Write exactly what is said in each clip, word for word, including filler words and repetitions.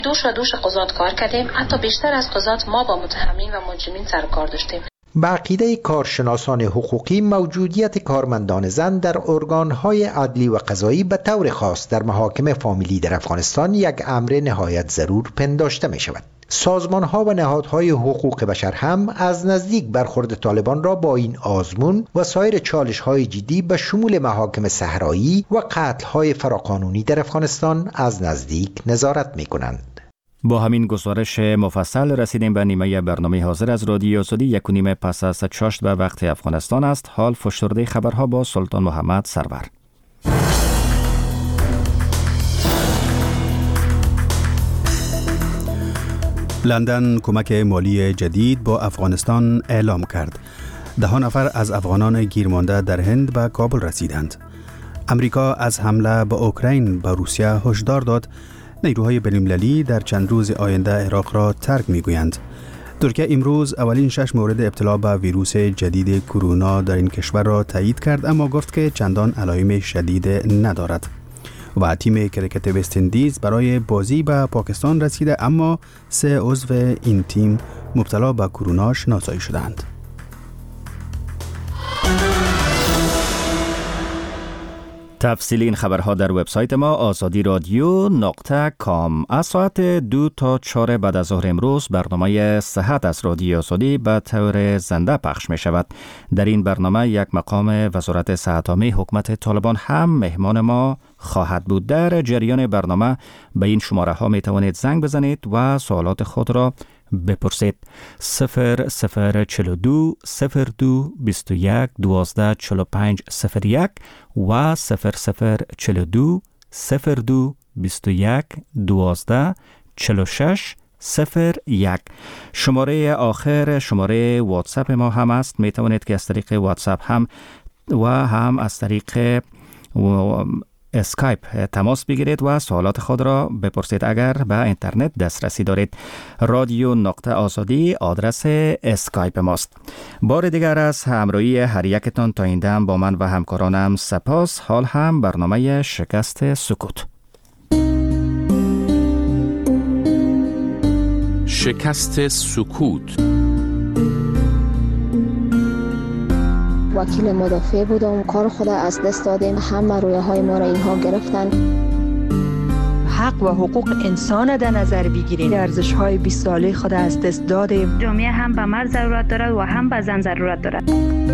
دوش و دوش قضات کار کردیم. حتی بیشتر از قضات ما با متهمین و مجرمین سر کار داشتیم. به عقیده کارشناسان حقوقی، موجودیت کارمندان زن در ارگانهای عدلی و قضایی به طور خاص در محاکم فامیلی در افغانستان یک امر نهایت ضرور پنداشته می شود. سازمان‌ها و نهادهای حقوق بشر هم از نزدیک برخورد طالبان را با این آزمون و سایر چالش‌های جدی به شمول محاکم صحرایی و قتل‌های فراقانونی در افغانستان از نزدیک نظارت می‌کنند. با همین گزارش مفصل رسیدیم به نیمه برنامه حاضر از رادیو آزادی. یک و نیمه پس از چاشت به وقت افغانستان است. حال فشرده خبرها با سلطان محمد سرور. لندن کمک مالی جدید با افغانستان اعلام کرد. ده نفر از افغانان گیرمانده در هند به کابل رسیدند. امریکا از حمله به اوکراین به روسیه هشدار داد. نیروهای بین‌المللی در چند روز آینده عراق را ترک می‌گویند. ترکیه امروز اولین شش مورد ابتلا به ویروس جدید کرونا در این کشور را تایید کرد، اما گفت که چندان علائم شدید ندارد. و تیم کرکت وست اندیز برای بازی به پاکستان رسیده، اما سه عضو این تیم مبتلا به کرونا شناسایی شدند. تفصیل این خبرها در وبسایت ما آزادی رادیو نقطه کام. از ساعت دو تا چهار بعد از ظهر امروز برنامه صحت از رادیو آزادی به طور زنده پخش می شود. در این برنامه یک مقام وزارت صحت عامه حکومت طالبان هم مهمان ما خواهد بود. در جریان برنامه به این شماره ها می توانید زنگ بزنید و سوالات خود را بپرسید. صفر صفر چل و دو صفر دو بیست و یک دوازده چل و پنج صفر یک و صفر صفر چل و دو صفر دو بیست و یک دوازده چل و شش صفر یک. شماره آخر شماره واتساپ ما هم است. می توانید که از طریق واتساپ هم و هم از طریق اسکایپ تماس بگیرید و سوالات خود را بپرسید اگر به اینترنت دسترسی دارید. رادیو نقطه آزادی آدرس اسکایپ ماست. بار دیگر از همراهی هر یکتان تا این دم با من و همکارانم سپاس. حال هم برنامه شکست سکوت. شکست سکوت. وکیل مدافع بودم، کار خود از دست دادیم، همه رویه های ما را اینها گرفتن. حق و حقوق انسان در نظر بگیریم. ارزش های بیست ساله خود از دست دادیم. جامعه هم به مرد ضرورت دارد و هم به زن ضرورت دارد.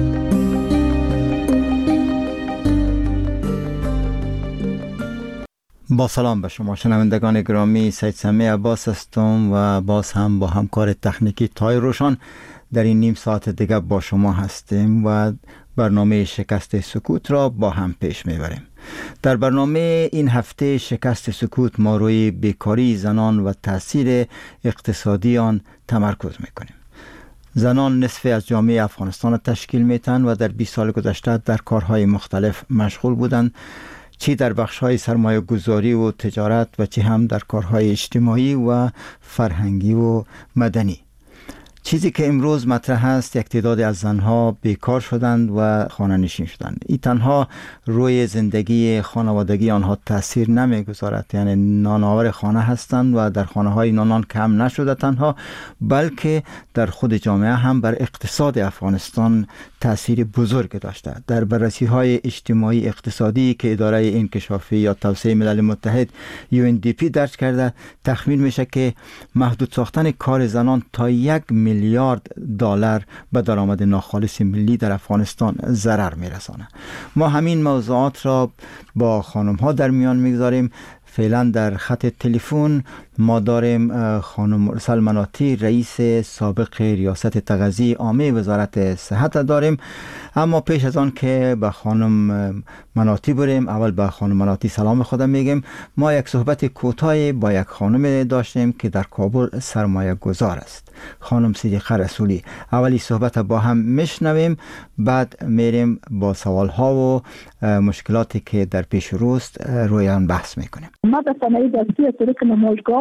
با سلام به شما شنوندگان گرامی، سید سمیع عباس هستم و باز هم با همکار تکنیکی تای روشان در این نیم ساعت دیگه با شما هستیم و برنامه شکست سکوت را با هم پیش میبریم. در برنامه این هفته شکست سکوت ما روی بیکاری زنان و تاثیر اقتصادی آن تمرکز میکنیم. زنان نصف از جامعه افغانستان را تشکیل میتن و در بیست سال گذشته در کارهای مختلف مشغول بودند، چی در بخش‌های سرمایه گذاری و تجارت و چی هم در کارهای اجتماعی و فرهنگی و مدنی. چیزی که امروز مطرح است، یک تعداد از زنها بیکار شدند و خانه نشین شدند. این تنها روی زندگی خانوادگی آنها تاثیر نمیگذارد، یعنی نانآور خانه هستند و در خانه های نانان کم نشده تنها، بلکه در خود جامعه هم بر اقتصاد افغانستان تاثیر بزرگ داشته. در بررسی های اجتماعی اقتصادی که اداره انکشافی یا توسعه ملل متحد یو ان دی پی درج کرده، تخمین میشه که محدود ساختن کار زنان تا یک میلیارد دلار به درآمد ناخالص ملی در افغانستان ضرر میرسانه. ما همین موضوعات را با خانم ها در میان میگذاریم. فعلا در خط تلفن ما داریم خانم مرسل مناطی، رئیس سابق ریاست تغذیه عامه وزارت صحت داریم. اما پیش از آن که به خانم مناطی بریم، اول به خانم مناطی سلام خودم میگم. ما یک صحبت کوتاهی با یک خانم داشتیم که در کابل سرمایه گذار است، خانم صدیقه رسولی. اولی صحبت با هم میشنویم، بعد میریم با سوال ها و مشکلاتی که در پیش روست روی آن بحث میکنیم. ما به صنایع دستی از طریق نمایشگاه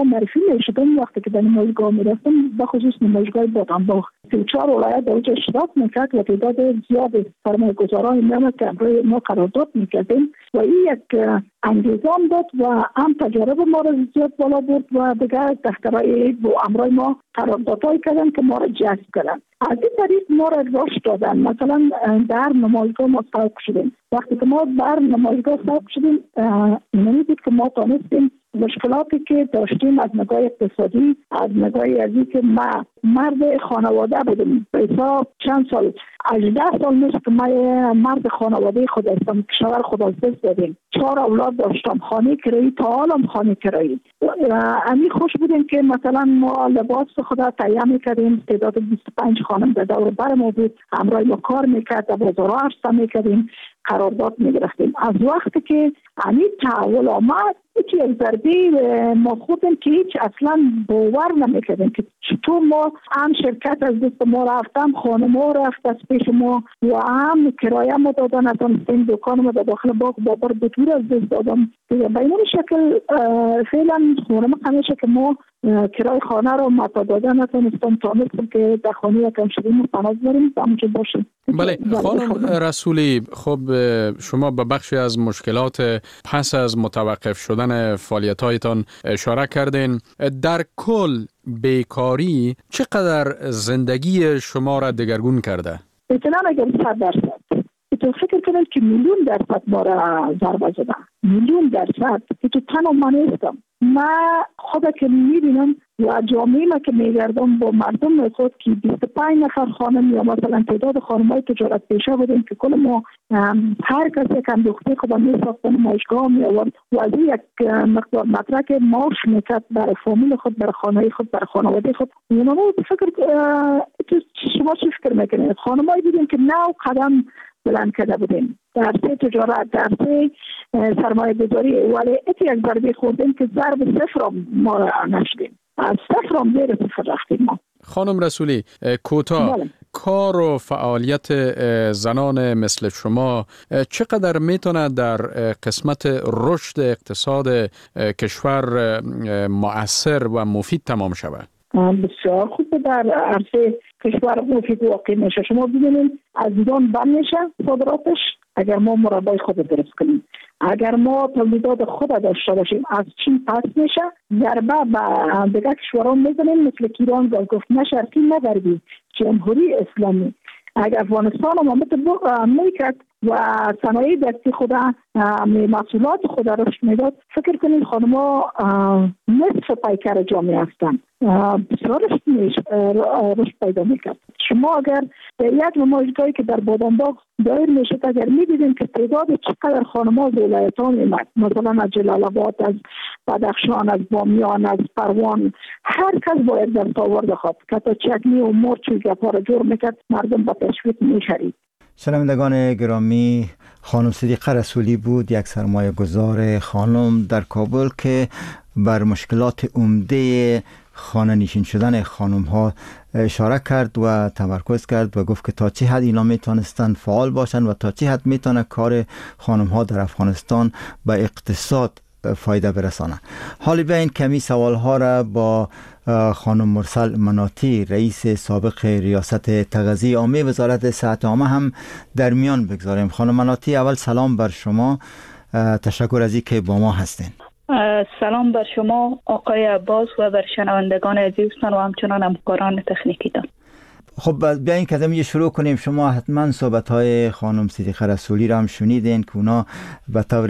معرفی میشدم وقتی که در نمایشگاه میرفتم، به خصوص نمایشگاه بادامباغ سی و چهار ولایت در اونجا اشتراک میکرد و تعداد زیاد سرمایه‌گذاران میامد که همراه ما قرارداد میکردیم و این یک انگیزان داد و هم تجارب ما را زیاد بالا برد و دیگر دخترای با امرای ما قراردادهای کردن که ما را جذب کردن. از این طریق ما را رشد دادن. مثلا در نمایشگاه ما سوق شدیم. وقتی که ما در نمایشگاه سوق شدیم، نمیدید که ما تانستیم مشکلاتی که داشتیم از نگاه اقتصادی، از نگاه ازی که ما مرد خانواده بودیم. به حساب چند سال، هجده سال میشه که من مرد خانواده خود هستم. شوهر خود از دست دادیم. چهار اولاد داشتم. خانه کرایی، تا حالم خانه کرایی. امی خوش بودیم که مثلا ما لباس خود تهیه میکردیم. تعداد بیست و پنج خانم در دور بر ما بود. همراه ما کار میکرد. در بازارها عرضه میکردیم. قرارداد میگرفتیم. از وقتی که امی تحول آمد، یکی از ضربه ما خودم که هیچ اصلا باور نمیکردیم که چطور ما هم شرکت از دست ما رفتم، خانه ما رفت از پیش ما و هم کرایه ما دادن، از این دکان ما در داخل باغ بابر بطور از دست دادم. به این شکل فعلا خانه ما همیشه که ما کرای خانه رو متا دادن نتونستم تانستم که در خانه یکم شدیم و پناه بریم همونجا باشیم. بله خانم رسولی، خب شما به بخشی از مشکلات پس از متوقف شدن فعالیت‌هایتان اشاره کردین. در کل بیکاری چقدر زندگی شما را دگرگون کرده؟ اطلاع اگر صد درصد تو فکر کنید که میلیون درصد ما را ضربه زده. میلیون درصد که تو تنها من نیستم. من خدا که میبینم و جامعه ما که میگردم با مردم خود که بیست و پنج نفر خانم یا مثلا تعداد خانم‌های تجارت پیشه بودیم که کل ما هر کسی که اندوخته خود میساختن نمایشگاه می آورد و از یک مقدار مدرک معاش میکرد برای فامیل خود، برای خانه خود، برای خانواده خود. اونا فکر شما چی فکر میکنید؟ خانم‌هایی بودیم که نو قدم بلند کرده بودیم در سه تجارت، در سه سرمایه گذاری، ولی ایتی یک ضربه خوردیم که ضرب صفر ما را نشدیم. از صفر هم زیر صفر رفتیم ما. خانم رسولی، کوتاه کار و فعالیت زنان مثل شما چقدر میتونه در قسمت رشد اقتصاد کشور مؤثر و مفید تمام شود؟ بسیار خوب در عرصه کشور مفید واقع میشه. شما ببینید از ایران بند میشه صادراتش اگر ما مربای خود درست کنیم. اگر ما تولیدات خود داشته باشیم از چین پس میشه، ضربه به دیگر کشوران میزنیم مثل ایران گفت نه شرقی نه غربی، جمهوری اسلامی. اگر افغانستان هم میکرد و صنایع دستی خود محصولات خود رشد میداد، فکر کنید خانم‌ها نصف پیکر جامعه هستند. بسیار رشد پیدا میکرد. شما اگر در یک نمایشگاهی که در بادامباغ دایر میشد، اگر میدیدیم که تعداد چقدر خانم‌ها از ولایت‌ها میمد، مثلا از جلال آباد، از بدخشان، از بامیان، از پروان، هر کس باید در آورده خواهد که تا چکنی و مرچ و گپا را جور میکرد، مردم با تشویق میشرید. شنوندگان گرامی، خانم صدیقه رسولی بود، یک سرمایه گذار خانم در کابل که بر مشکلات عمده خانه نشین شدن خانم ها اشاره کرد و تمرکز کرد و گفت که تا چه حد اینا میتونستن فعال باشن و تا چه حد میتونه کار خانم ها در افغانستان به اقتصاد فایده برسانه. حالی بیاین کمی سوال ها را با خانم مرسل مناطی، رئیس سابق ریاست تغذیه عامه وزارت صحت عامه هم در میان بگذاریم. خانم مناطی، اول سلام بر شما، تشکر از اینکه با ما هستین. سلام بر شما آقای عباس و بر شنوندگان عزیزتان و همچنان همکاران تکنیکی تان. خب بیاین که از اینجا شروع کنیم. شما حتما صحبت‌های خانم صدیقه رسولی را هم شنیدین که اونا به طور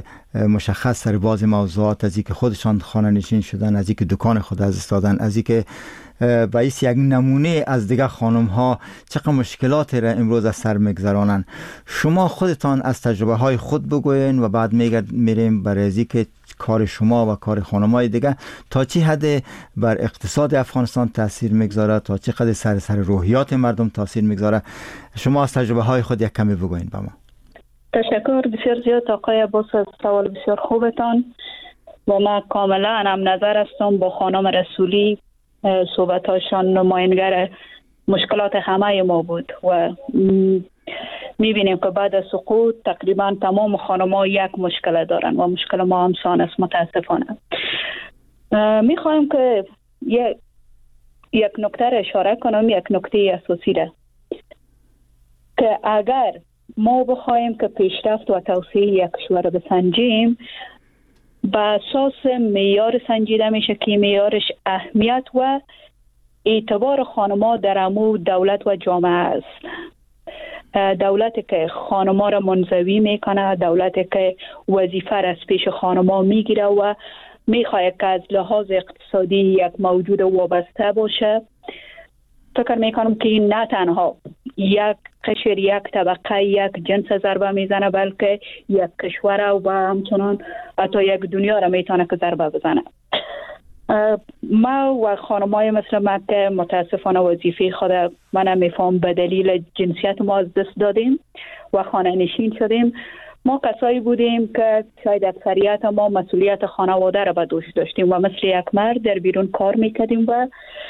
مشخص سر باز موضوعات از اینکه خودشان خانه نشین شدن، از اینکه دکان خود از دست دادن، از اینکه باعث یک نمونه از دیگه خانم ها چقدر مشکلات را امروز از سر میگذرانن. شما خودتان از تجربه های خود بگوین و بعد میریم برای اینکه کار شما و کار خانم‌های دیگه تا چه حد بر اقتصاد افغانستان تاثیر میگذاره، تا چه حد سر سر روحیات مردم تاثیر میگذاره. شما از تجربه های خود یک کمی بگوین با ما. تشکر بسیار زیاد آقای عباس از سوال بسیار خوبتان و ما کاملا هم نظر هستم با خانم رسولی. صحبتاشان نماینگر مشکلات همه ما بود و میبینیم که بعد از سقوط تقریبا تمام خانم‌ها یک مشکل دارن و مشکل ما همسان است متاسفانه. میخوایم که یک یک نکته را اشاره کنم، یک نکته اساسی را که اگر ما بخوایم که پیشرفت و توسعه یک کشور را بسنجیم، به اساس معیار سنجیده میشه که معیارش اهمیت و اعتبار خانم‌ها در امو دولت و جامعه است. دولتی که خانم‌ها را منزوی میکنه، دولتی که وظیفه را از پیش خانم‌ها میگیره و میخواهد که از لحاظ اقتصادی یک موجود وابسته باشه، فکر میکنم که این نه تنها یک قشر، یک طبقه، یک جنس ضربه میزنه، بلکه یک کشور و همچنان حتی یک دنیا را میتونه که ضربه بزنه. ما و خانمای مثل ما که متاسفانه وظیفه خود من میفهم به دلیل جنسیت ما از دست دادیم و خانه نشین شدیم. ما کسایی بودیم که شاید اکثریت ما مسئولیت خانواده را به دوش داشتیم و مثل یک مرد در بیرون کار میکردیم و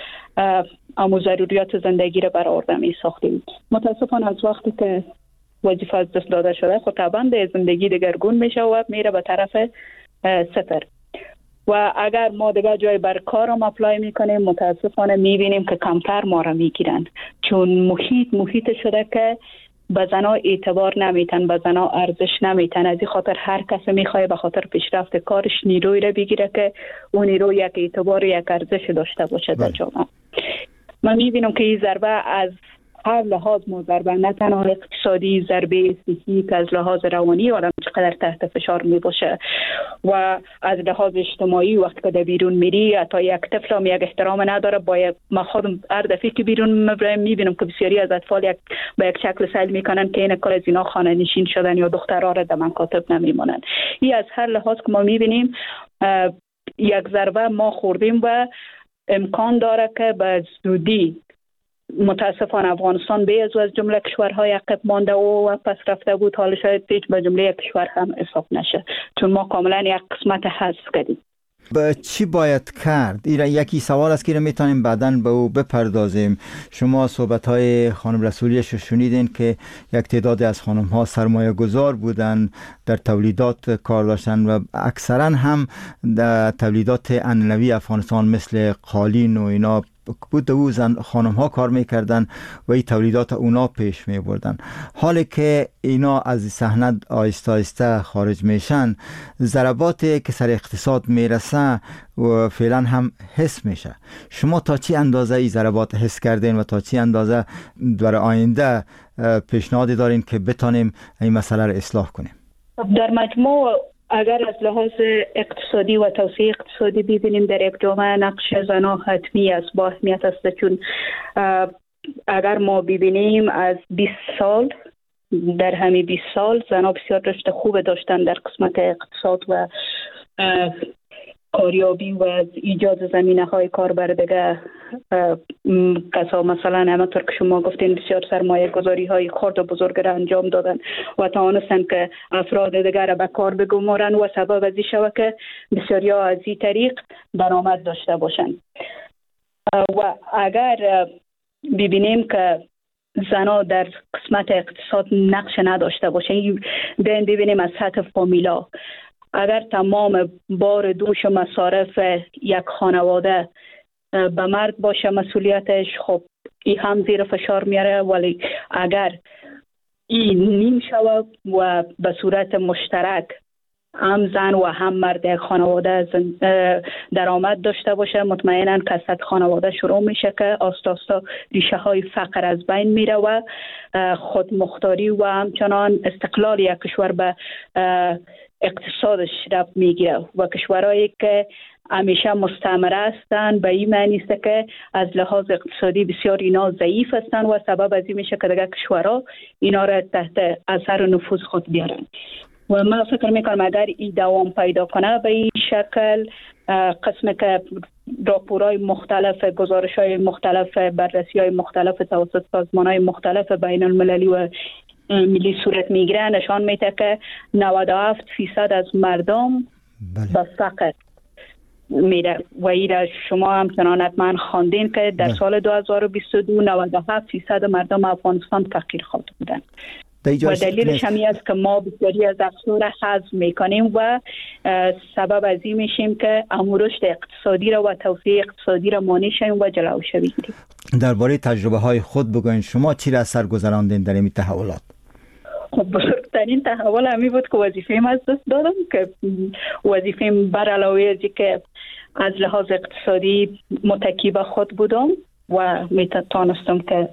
امو ضروریات زندگی را برآورده می ساختیم. متاسفانه از وقتی که وظیفه از دست داده شده، خب طبعا زندگی دگرگون میشه و میره به طرف صفر. و اگر ما دیگه جای بر کارم اپلای میکنیم، متاسفانه میبینیم که کمتر ما را میگیرن، چون محیط محیط شده که به زنا اعتبار نمیتن، به زنا ارزش نمیتن. از این خاطر هر کس میخواد به خاطر پیشرفت کارش نیروی را بگیره که اون نیرو یک اعتبار، یک ارزش داشته باشه در جامعه. من میبینم که این ضربه از هر لحاظ ضربه، نه تنها اقتصادی، ضربه سیاسی که از لحاظ روانی آدم چقدر تحت فشار می باشه و از لحاظ اجتماعی وقتی که در بیرون میری، حتی یک طفل هم یک احترام نداره. با یک ما خودم هر دفعه که بیرون میبینم که بسیاری از اطفال یک با یک شکل سیل میکنن که این کار از اینا خانه نشین شدن یا دخترها را در مکاتب نمیمونن. این از هر لحاظ که ما میبینیم یک ضربه ما خوردیم و امکان داره که به زودی متاسفانه افغانستان به از جمله کشورهای عقب مانده و پس رفته بود، حال شاید هیچ به جمله یک کشور هم حساب نشه، چون ما کاملا یک قسمت حذف کردیم. به چی باید کرد؟ ایرا یکی سوال است که را میتونیم بعداً به او بپردازیم. شما صحبت‌های خانم رسولیش رو شنیدین که یک تعداد از خانم‌ها سرمایه گذار بودن، در تولیدات کار داشتن و اکثراً هم در تولیدات عنعنوی افغانستان مثل قالین و اینا بود او زن خانم ها کار میکردن و این تولیدات اونا پیش میبردن. حالی که اینا از صحنه آیسته آیسته خارج میشن، ضرباتی که سر اقتصاد میرسه و فعلا هم حس میشه. شما تا چی اندازه این ضربات حس کردین و تا چی اندازه برای آینده پیشنهادی دارین که بتانیم این مسئله رو اصلاح کنیم؟ در مجموع اگر از لحاظ اقتصادی و توسعه اقتصادی ببینیم، در یک جامعه نقش زنان حتمی است، با اهمیت است، چون اگر ما ببینیم از بیست سال، در همین بیست سال زنان بسیار رشد خوب داشتن در قسمت اقتصاد و کاریابی و ایجاد زمینه های کار بر دیگه کسا. مثلا همونطور که شما گفتین بسیار سرمایه گذاری های خرد و بزرگ را انجام دادن و توانستن که افراد دیگر را به کار بگمارن و سبب از این شود که بسیاری ها از این طریق درآمد داشته باشن. و اگر ببینیم که زنا در قسمت اقتصاد نقش نداشته باشن، ببینیم از سطح فامیلا، اگر تمام بار دوش و مصارف یک خانواده به مرد باشه مسئولیتش، خب این هم زیر فشار میاره. ولی اگر این نیم شود و به صورت مشترک هم زن و هم مرد خانواده درآمد داشته باشه، مطمئنا کسات خانواده شروع میشه که آستا آستا ریشه های فقر از بین میره و خودمختاری و همچنان استقلال یک کشور به اقتصادش رفت میگیره. و کشورهایی که همیشه مستعمره هستند به این معنی است که از لحاظ اقتصادی بسیار اینا ضعیف هستند و سبب از این میشه که دیگه کشورها اینا را تحت اثر و نفوذ خود بیارن. و من فکر میکنم اگر این دوام پیدا کنه به این شکل، قسم که راپورهای مختلف، گزارش‌های مختلف، بررسی‌های مختلف توسط سازمان‌های مختلف بین المللی و ملی صورت میگیره، نشان میده که نود و هفت فیصد از مردم به فقر میره. و این شما همچنان حتما خواندین که در سال دو هزار و بیست و دو نود و هفت فیصد مردم افغانستان فقیر خواهد بودن. و دلیلش همی است که ما بسیاری از افزار حذف میکنیم و سبب از این میشیم که رشد اقتصادی را و توسعه اقتصادی را مانع شویم و جلوش بگیریم. درباره تجربه های خود بگوین، شما چی را سر گذراندین در این تحولات؟ خب بزرگترین تحول همی بود که وظیفه‌ام از دست دادم، که وظیفه‌ام بر علاوه از که از لحاظ اقتصادی متکی به خود بودم و میتونستم که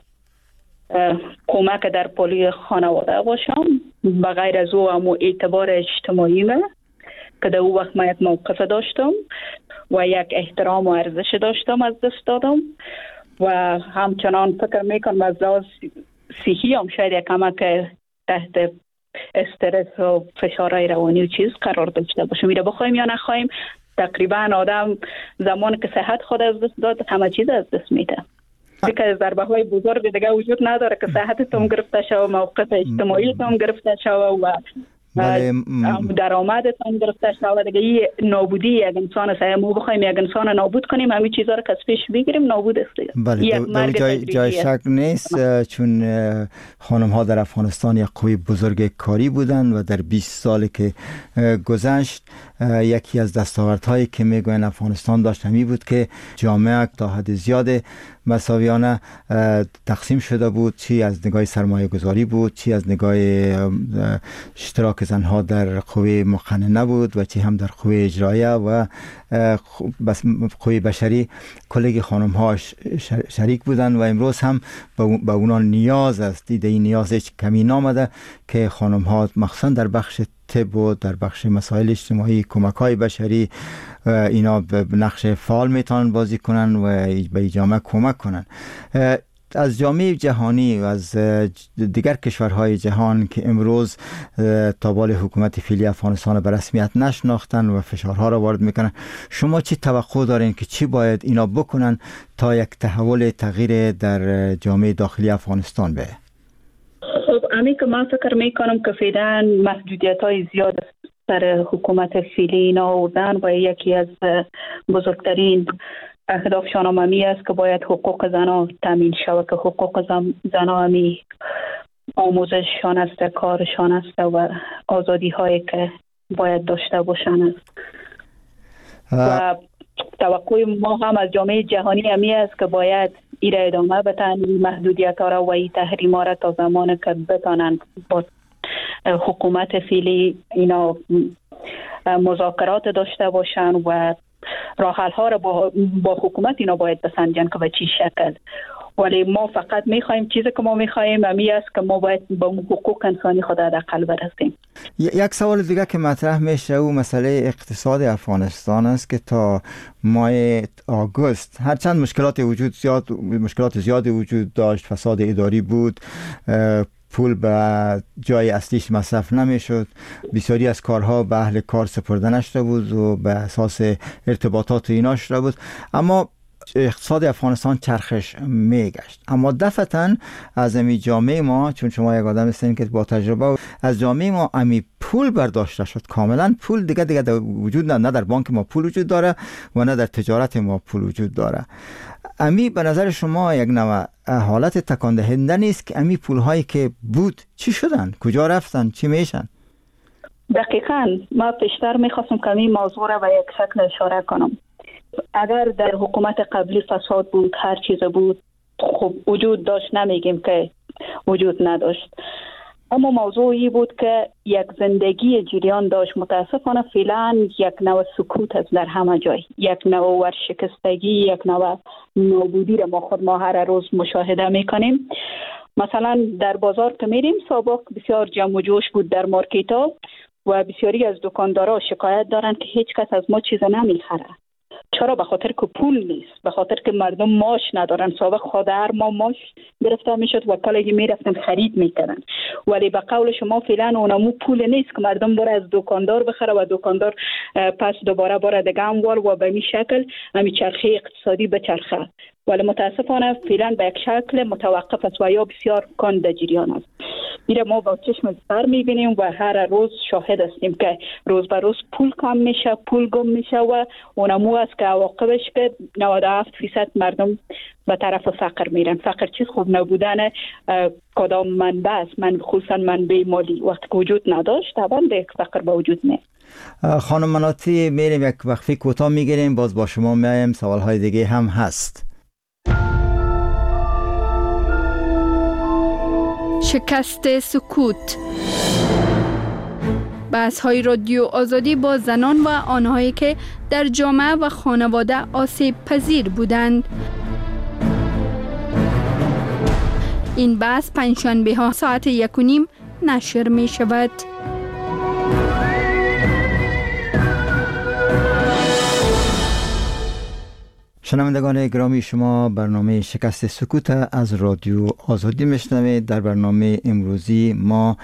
کمک در پولی خانواده باشم، بغیر از او هم اعتبار اجتماعی من که در او وقت من یک موقف داشتم و یک احترام و ارزش داشتم از دست دادم و همچنان فکر میکنم از لحاظ صحی هم شاید یک کمک تحت استرس و فشارهای روانی و چیز قرار داشته باشم. میره بخوایم یا نخوایم تقریبا آدم زمان که صحت خود از دست داد همه چیز از دست میده. که ضربه های بزرگ دیگه وجود نداره که صحتتون گرفته شو، موقف اجتماعیتون گرفته شو و درآمدتون گرفته شو، دیگه این نابودی یک انسان است. ما بخوایم یک انسان نابود کنیم همین چیزا رو که از پیش بگیریم نابود است. بله، در جای, جای شک نیست، چون خانم ها در افغانستان یک قوی بزرگ کاری بودند و در بیست سالی که گذشت یکی از دستاوردهایی که میگوین افغانستان داشت همی بود که جامعه تا حد زیاد مساویانه تقسیم شده بود، چی از نگاه سرمایه گذاری بود، چی از نگاه اشتراک زنها در قوه مقننه بود و چی هم در قوه اجرایه و قوه بشری. کلیگ خانم ها شریک بودند و امروز هم به اونا نیاز است. دیده این نیاز هیچ کمی نامده که خانم ها مخصوصا در بخش طب و در بخش مسائل اجتماعی، کمک های بشری، اینا به نقش فعال میتونن بازی کنن و به جامعه کمک کنن. از جامعه جهانی و از دیگر کشورهای جهان که امروز تابال حکومت فعلی افغانستان به رسمیت نشناختن و فشارها را وارد میکنن، شما چی توقع دارین که چی باید اینا بکنن تا یک تحول تغییر در جامعه داخلی افغانستان به؟ خب امی که من فکر میکنم که فعلا محدودیت های زیاد سر حکومت فعلی اینا آوردن و یکی از بزرگترین اهدافشان هم همی است که باید حقوق زنها تامین شود، که حقوق زنها همی آموزششان است، کارشان است و آزادی هایی که باید داشته باشن است. و توقع ما هم از جامعه جهانی همی است که باید ایره ادامه بتن محدودیت ها را و این تحریم ها را تا زمان که بتانند با حکومت فعلی اینا مذاکرات داشته باشن و راه حل ها را با, با حکومت اینا باید بسنجن که به چی شکل. ولی ما فقط میخوایم چیزی که ما میخوایم همی است که ما باید با حقوق انسانی خود حداقل برسیم. یک سوال دیگه که مطرح میشه او مسئله اقتصاد افغانستان است که تا ماه آگوست هرچند مشکلات وجود زیاد مشکلات زیادی وجود داشت، فساد اداری بود، پول به جای اصلیش مصرف نمیشد، بسیاری از کارها به اهل کار سپرده نشده بود و به اساس ارتباطات اینا شده بود، اما اقتصاد افغانستان چرخش میگشت. اما دفعتاً از امی جامعه ما، چون شما یک آدم هستین که با تجربه، از جامعه ما امی پول برداشته شد. کاملا پول دیگه دیگه در وجود نه, نه در بانک ما پول وجود داره و نه در تجارت ما پول وجود داره. امی به نظر شما یک نوع حالت تکان دهنده نیست که امی پولهایی که بود چی شدن؟ کجا رفتن؟ چی میشن؟ دقیقاً ما پیشتر میخواستم که این موضوع را به یک شکل اشاره کنم. اگر در حکومت قبلی فساد بود، هر چیز بود، خب وجود داشت، نمیگیم که وجود نداشت، اما موضوعی بود که یک زندگی جریان داشت. متاسفانه فعلا یک نوع سکوت است در همه جای، یک نوع ورشکستگی، یک نوع نابودی را ما خود ما هر روز مشاهده میکنیم. مثلا در بازار که میریم، سابق بسیار جمع و جوش بود در مارکت ها و بسیاری از دکاندارا شکایت دارند که هیچ کس از ما چیز نمیخره. چرا؟ به خاطر که پول نیست، به خاطر که مردم ماش ندارن. سابق خود هر ما ماش گرفته میشد و کالایی میرفتن خرید میکردن، ولی به قول شما فعلا اونمو پول نیست که مردم بره از دکاندار بخره و دکاندار پس دوباره بره دیگه اموال و به این شکل همین چرخه اقتصادی بچرخه. ولی متاسفانه فعلا به یک شکل متوقف است و یا بسیار کند در جریان است. میره ما با چشم سر میبینیم و هر روز شاهد هستیم که روز به روز پول کم میشه، پول گم میشه و اونمو است که عواقبش که نود و هفت فیصد مردم به طرف فقر میرن. فقر چیز خوب نبودن کدام منبع است، من خصوصا منبع مالی وقتی که وجود نداشت طبعا به فقر به وجود میاد. خانم مناطی میریم یک وقفه کوتاه میگیریم، باز با شما میایم، سوالهای دیگه هم هست. شکست سکوت، بحث‌های رادیو آزادی با زنان و آنهایی که در جامعه و خانواده آسیب پذیر بودند. این بحث پنجشنبه ها ساعت یک و نیم نشر می شود. شنوندگان گرامی، شما برنامه شکست سکوت از رادیو آزادی میشنوید. در برنامه امروزی ما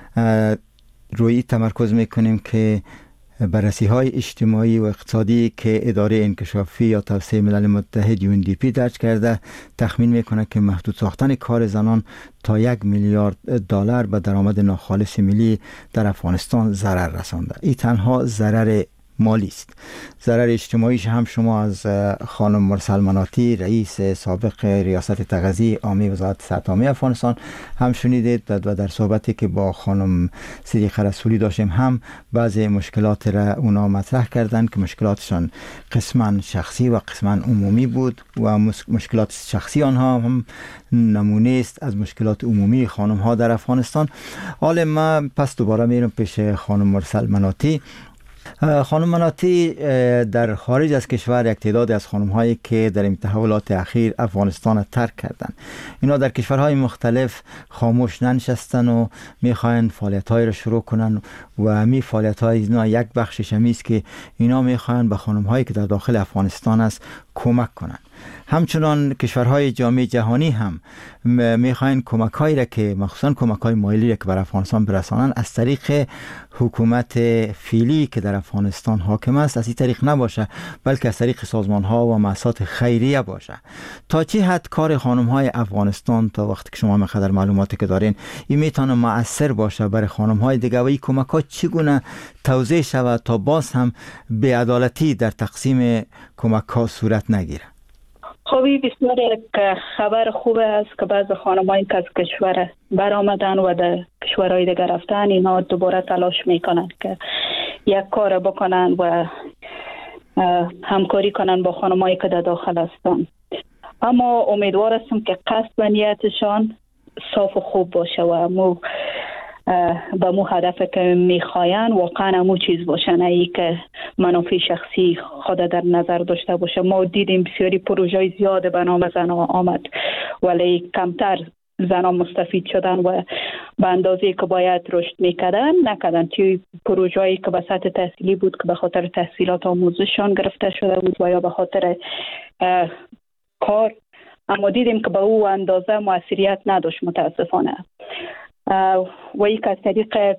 روی تمرکز میکنیم که بررسی های اجتماعی و اقتصادی که اداره انکشافی یا توسعه ملل متحد یو ان دی پی درج کرده تخمین میکنه که محدود ساختن کار زنان تا یک میلیارد دلار به درآمد ناخالص ملی در افغانستان ضرر رسانده. این تنها ضرر مالی است. ضرر اجتماعیش هم شما از خانم مرسل مناطی، رئیس سابق ریاست تغذیه عامه وزارت صحت عامه افغانستان هم شنیدید و در صحبتی که با خانم صدیقه رسولی داشتیم هم بعضی مشکلات را اونا مطرح کردند که مشکلاتشان قسما شخصی و قسما عمومی بود و مشکلات شخصی آنها هم نمونه است از مشکلات عمومی خانم ها در افغانستان. حالا ما پس دوباره میرم پیش خانم مرسل مناطی. خانم مناطی، در خارج از کشور یک تعداد از خانم هایی که در این تحولات اخیر افغانستان ترک کردند، اینا در کشورهای مختلف خاموش ننشستن و میخواین فعالیت های را شروع کنن و می فعالیت های اینا یک بخشش همی است که اینا میخواین به خانم هایی که در داخل افغانستان است کمک کنن. همچنان کشورهای جامعه جهانی هم میخواین کمک هایی را که مخصوصا کمک های مالی را که بر افغانستان برسانن از طریق حکومت فعلی که در افغانستان حاکم است از این طریق نباشه، بلکه از طریق سازمان ها و مؤسسات خیریه باشه. تا چه حد کار خانم های افغانستان تا وقتی که شما مقدار معلوماتی که دارین این میتونه مؤثر باشه برای خانم های دیگه و این کمک ها چگونه توزیع شود تا باز هم بی‌عدالتی در تقسیم کمک ها صورت نگیره؟ خوبی بسیار یک خبر خوب است که بعض خانمایی که از کشور برآمدن و در کشورهای دیگر رفتن اینا دوباره تلاش میکنن که یک کار بکنن و همکاری کنن با خانمایی که در داخل هستن. اما امیدوار هستم که قصد و نیتشان صاف و خوب باشه و مو به مو هدف که میخواین واقعا همون چیز باشه، نه ای که منافع شخصی خود در نظر داشته باشه. ما دیدیم بسیاری پروژه زیاد به نام زنان آمد ولی کمتر زنان مستفید شدن و به اندازه که باید رشد میکردن نکردن. توی پروژه‌ای که به سطح تحصیلی بود که به خاطر تحصیلات آموزششان گرفته شده بود و یا به خاطر کار، اما دیدیم که به او اندازه موثریت نداشت متاسفانه. و یک از طریق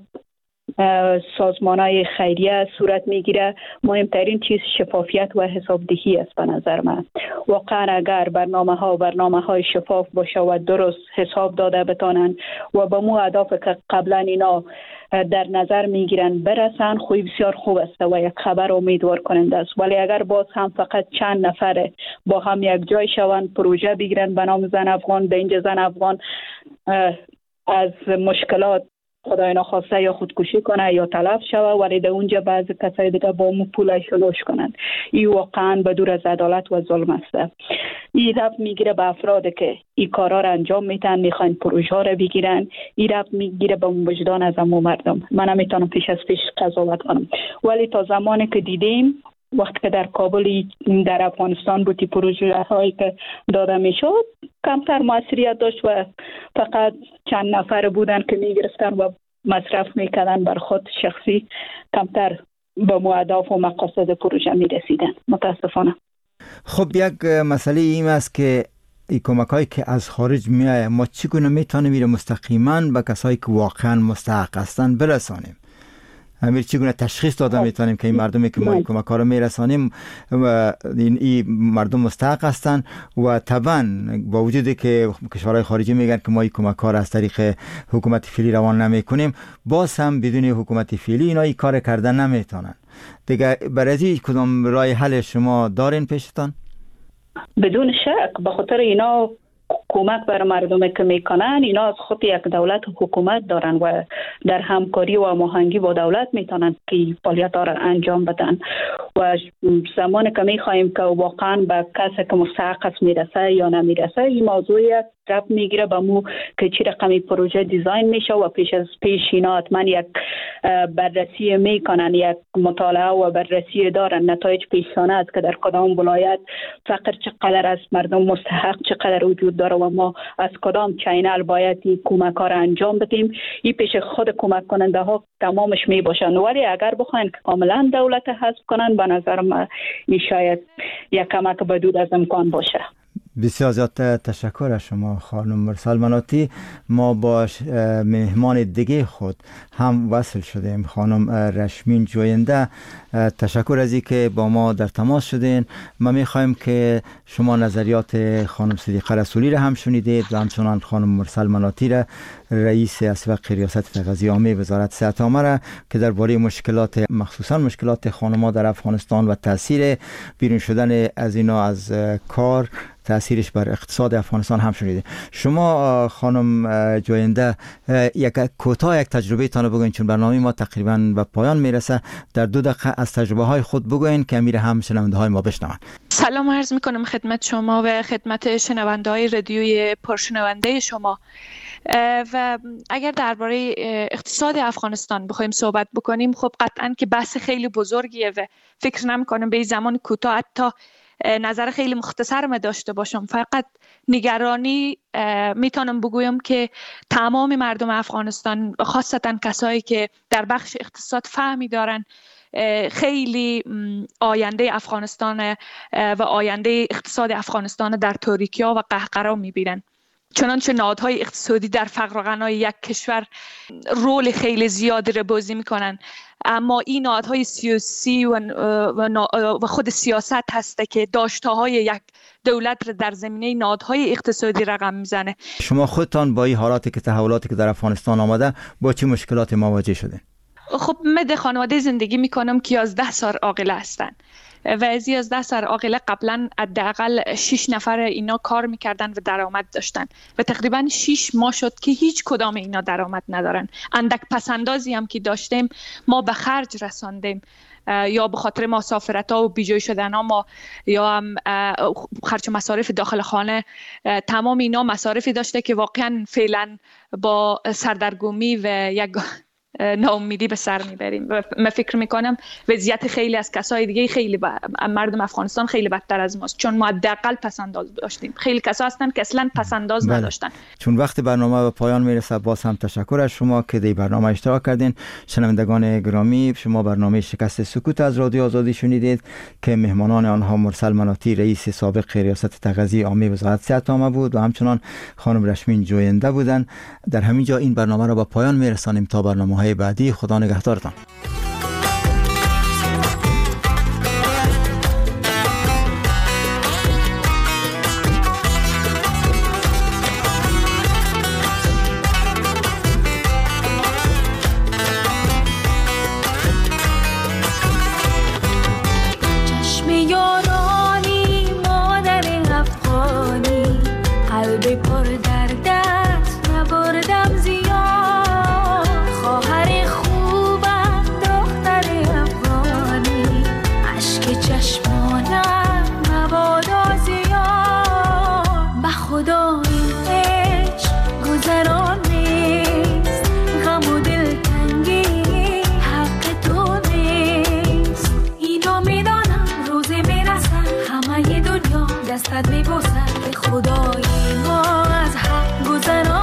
سازمان‌های خیریه صورت میگیره. مهمترین چیز شفافیت و حسابدهی است به نظر من. واقعا اگر برنامه ها برنامه های شفاف باشه و درست حساب داده بتانن و به مو اهداف که قبلا اینا در نظر میگیرن برسن، خوی بسیار خوب است و یک خبر امیدوار کننده است. ولی اگر باز هم فقط چند نفر با هم یک جای شوند پروژه بگیرن به نام زن افغان، به اینجا زن افغان از مشکلات خدای نخواسته یا خودکشی کنه یا تلف شوه ولی در اونجا بعض کسای دیگه با مو پولش نوش کنن، این واقعا به دور از عدالت و ظلم است. این رفت میگیره به افرادی که این کارا را انجام میتن، میخواین پروژه را بگیرن، این رفت میگیره به وجدان از امو مردم. من نمیتونم پیش از پیش قضاوت کنم ولی تا زمانی که دیدیم وقتی که در کابل در افغانستان بودی پروژه هایی که داده میشد کمتر موثریت داشت و فقط چند نفر بودن که میگرفتن و مصرف میکردن بر خود شخصی، کمتر به اهداف و مقاصد پروژه میرسیدن متاسفانه. خب یک مسئله این است که این کمک هایی که از خارج میایه ما چگونه میتونیم میره مستقیما به کسایی که واقعا مستحق هستن برسانیم؟ امیر چگونه تشخیص داده میتونیم که این مردمی که ما کمک ها رو میرسانیم و این, این مردم مستحق هستند و طبعا با وجودی که کشورهای خارجی میگن که ما این کمک ها رو از طریق حکومت فعلی روان نمیکنیم، باز هم بدون حکومت فعلی اینا این کار کردن نمیتونن دیگه. برای کدام راه حل شما دارین پیشتان؟ بدون شک به خاطر اینا کمک بر مردم که میکنن، اینا از خود یک دولت و حکومت دارن و در همکاری و هماهنگی با دولت میتونن که فعالیت ها را انجام بدن و زمان که میخواهیم که واقعا به کسی که مستحق است میرسه یا نمیرسه، این موضوع رب میگیره به مو که چی رقمی پروژه دیزاین میشه و پیش از پیش اینا حتما یک بررسی میکنن، یک مطالعه و بررسی دارن نتایج پیشانه است که در کدام ولایت فقر چقدر است، مردم مستحق چقدر وجود داره و ما از کدام چینل باید این کمک ها را انجام بدیم. این پیش خود کمک کننده ها تمامش می باشن، ولی اگر بخواین که کاملا دولت حذف کنن به نظر من این شاید یک کمک بدود از امکان باشه. بسیار زیاد تشکر از شما خانم مرسل مناطی. ما با مهمان دیگه خود هم وصل شدیم، خانم رشمین جوینده. تشکر از اینکه با ما در تماس شدین. ما میخوایم که شما نظریات خانم صدیقه رسولی را هم شنیدید و همچنان خانم مرسل مناطی را، رئیس اسبق ریاست تغذیه عامه وزارت صحت عامه را، که درباره مشکلات مخصوصا مشکلات خانم‌ها در افغانستان و تاثیر بیرون شدن از اینا از کار، تأثیرش بر اقتصاد افغانستان هم شنیده. شما خانم جوینده یک کوتاه یک تجربه تان بگوین، چون برنامه ما تقریبا به پایان میرسه. در دو دقیقه از تجربه های خود بگوین که امیر هم شنونده های ما بشنون. سلام عرض میکنم خدمت شما و خدمت شنونده های رادیوی پرشنونده شما. و اگر درباره اقتصاد افغانستان بخوایم صحبت بکنیم، خب قطعا که بحث خیلی بزرگیه و فکر نمی‌کنم به زمان کوتاه حتی نظر خیلی مختصر ما داشته باشم. فقط نگرانی میتونم بگویم که تمام مردم افغانستان، خاصتا کسایی که در بخش اقتصاد فهمی دارن، خیلی آینده افغانستان و آینده اقتصاد افغانستان در تاریکی‌ها و قهقرا میبینن. چنانچه نهادهای اقتصادی در فقر و غنای یک کشور رول خیلی زیادی را بازی میکنن، اما این نهادهای سیاسی و, و خود سیاست هسته که داشته‌های یک دولت را در زمینه نهادهای اقتصادی رقم میزنه. شما خودتان با این حالاتی که تحولاتی که در افغانستان آمده با چه مشکلاتی مواجه شدین؟ خب من در خانواده زندگی میکنم که یازده سال عاقله هستن و از یازده سال عاقله قبلا حداقل شش نفر اینا کار میکردن و درآمد داشتن و تقریبا شش ماه شد که هیچ کدام اینا درآمد ندارن. اندک پسندازی هم که داشتیم ما به خرج رساندیم، یا به خاطر مسافرت ها و بیجای شدن ها ما، یا هم خرج مصارف داخل خانه. تمام اینا مصارفی داشته که واقعا فعلا با سردرگمی و یک ناامیدی به سر میبریم و من فکر میکنم وضعیت خیلی از کسای دیگه خیلی با... مردم افغانستان خیلی بدتر از ماست، چون ما حداقل پسنداز داشتیم. خیلی کسا هستن که اصلا پسنداز بله. نداشتن. چون وقت برنامه به پایان میرسه، باز هم تشکر از شما که در برنامه اشتراک کردین. شنوندگان گرامی، شما برنامه شکست سکوت از رادیو آزادی شنیدید که مهمانان آنها مرسل مناطی، رئیس سابق ریاست تغذیه عامه وزارت صحت عامه بود و همچنان خانم رشمین جوینده بودند. در همین جا این برنامه را به پایان میرسانیم. تا برنامه بعدی، خدا نگهدارتان. چشم یارانی مادر افغانی، قلب پر دردت نبردم زیاد. خواهر خوبم دختر افغانی، اشک چشمانم مبادا زیاد. به خدا این عشق گذران نیست، غم و دلتنگی حق تو نیست. اینو میدانم روزی میرسن همه دنیا دستت میبوسن که خدای ما از حق گذران